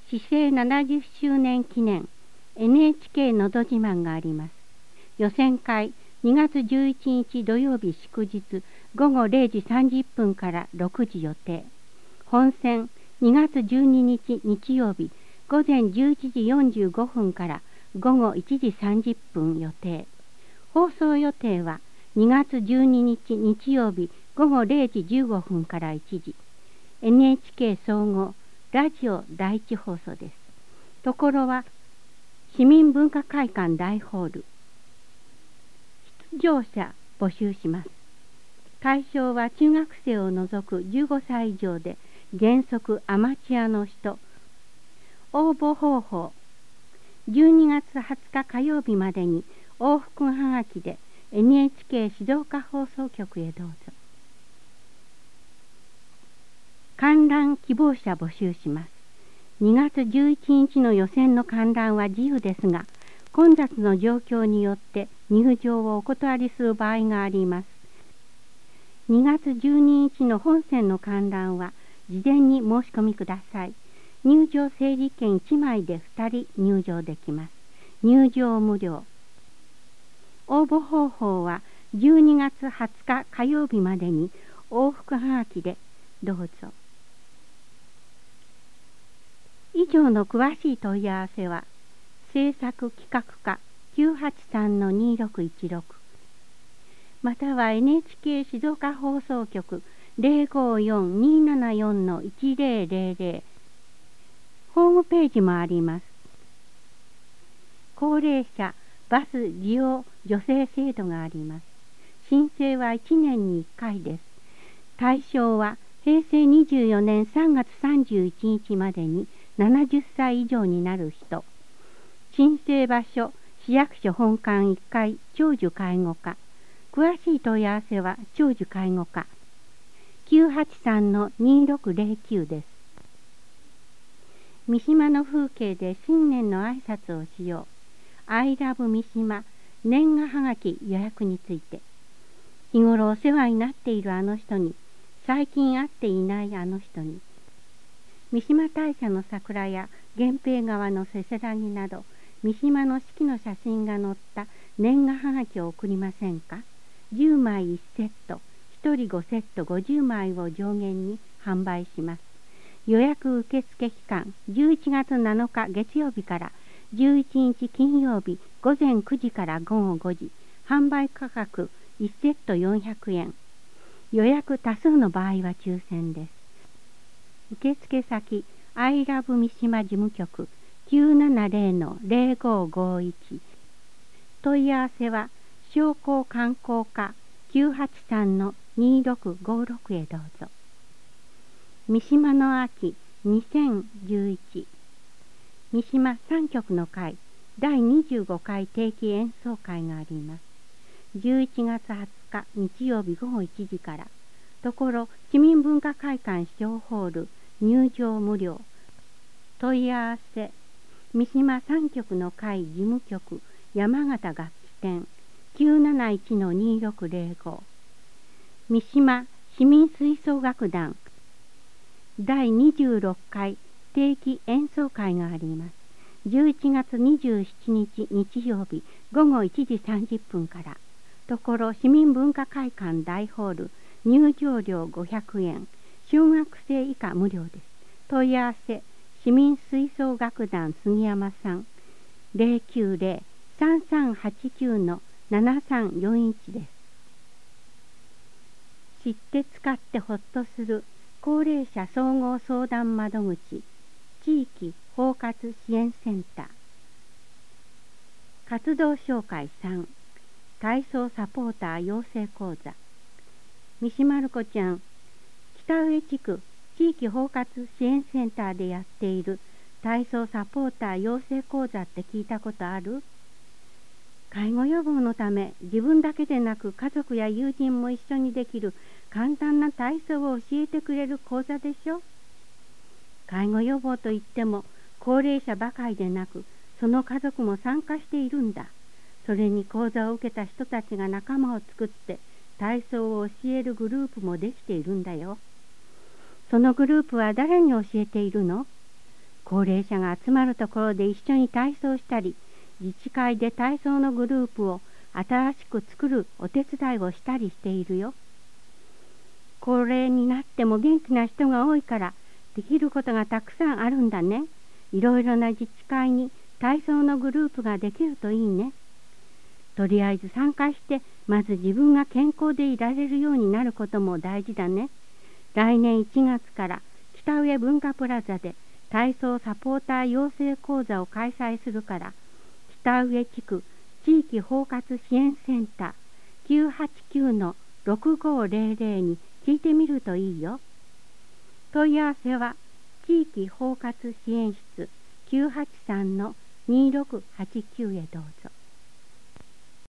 市政70周年記念 NHK のど自慢があります。予選会2月11日土曜日祝日午後0時30分から6時予定。本選2月12日日曜日午前11時45分から午後1時30分予定。放送予定は2月12日日曜日午後0時15分から1時。NHK 総合ラジオ第一放送です。ところは市民文化会館大ホール。出場者募集します。対象は中学生を除く15歳以上で原則アマチュアの人。応募方法12月20日火曜日までに往復はがきで NHK 静岡放送局へどうぞ。観覧希望者募集します。2月11日の予選の観覧は自由ですが、混雑の状況によって入場をお断りする場合があります。2月12日の本選の観覧は事前に申し込みください。入場整理券1枚で2人入場できます。入場無料。応募方法は12月20日火曜日までに往復はがきでどうぞ。以上の詳しい問い合わせは制作企画課 983-2616 または NHK 静岡放送局 054-274-1000 ホームページもあります。高齢者バス利用助成制度があります。申請は1年に1回です。対象は平成24年3月31日までに70歳以上になる人。申請場所、市役所本館1階長寿介護課。詳しい問い合わせは長寿介護課 983-2609 です。三島の風景で新年の挨拶をしよう。I love 三島年賀はがき予約について。日頃お世話になっているあの人に、最近会っていないあの人に。三島大社の桜や源平川のせせらぎなど三島の四季の写真が載った年賀はがきを送りませんか。10枚1セット、1人5セット50枚を上限に販売します。予約受付期間11月7日月曜日から11日金曜日午前9時から午後5時。販売価格1セット400円。予約多数の場合は抽選です。受付先 I love 三島事務局 970-0551 問い合わせは商工観光課 983-2656 へどうぞ。三島の秋2011三島三曲の会第25回定期演奏会があります。11月20日日曜日午後1時から。ところ市民文化会館小ホール入場無料。問い合わせ三島三局の会事務局山形楽器店 971-2605 三島市民吹奏楽団第26回定期演奏会があります。11月27日日曜日午後1時30分から。ところ市民文化会館大ホール入場料500円、小学生以下無料です。問い合わせ市民吹奏楽団杉山さん 090-3389-7341 です。知って使ってほっとする高齢者総合相談窓口地域包括支援センター。活動紹介3、体操サポーター養成講座。三島る子ちゃん、北上地区地域包括支援センターでやっている体操サポーター養成講座って聞いたことある？介護予防のため自分だけでなく家族や友人も一緒にできる簡単な体操を教えてくれる講座でしょ。介護予防といっても高齢者ばかりでなくその家族も参加しているんだ。それに講座を受けた人たちが仲間を作って体操を教えるグループもできているんだよ。そのグループは誰に教えているの？ 高齢者が集まるところで一緒に体操したり、自治会で体操のグループを新しく作るお手伝いをしたりしているよ。高齢になっても元気な人が多いから、できることがたくさんあるんだね。いろいろな自治会に体操のグループができるといいね。とりあえず参加して、まず自分が健康でいられるようになることも大事だね。来年1月から北上文化プラザで体操サポーター養成講座を開催するから、北上地区地域包括支援センター 989-6500 に聞いてみるといいよ。問い合わせは地域包括支援室 983-2689 へどうぞ。